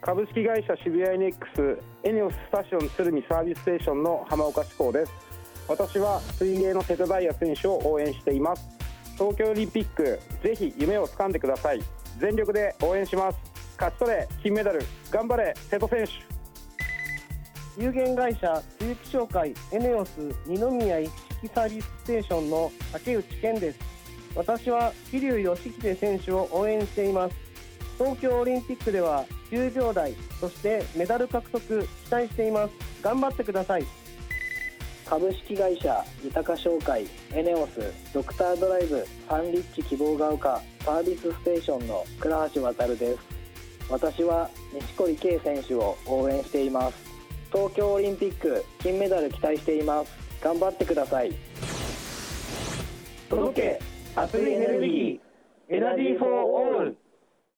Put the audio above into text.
株式会社渋谷 NX エネオススタシオン鶴見サービスステーションの浜岡志功です。私は水泳の瀬戸大也選手を応援しています。東京オリンピック、ぜひ夢を掴んでください。全力で応援します。勝ち取れ金メダル、頑張れ瀬戸選手。 有限会社露木商会エネオス二宮一式サービスステーションの竹内健です。私は桐生祥秀選手を応援しています。東京オリンピックでは9秒台、そしてメダル獲得期待しています。頑張ってください。 株式会社豊商会エネオスドクタードライブサンリッチ希望が丘サービスステーションの倉橋渉です。私は錦織圭選手を応援しています。東京オリンピック金メダル期待しています。頑張ってください。 届け熱いエネルギーエナジーフォーオール。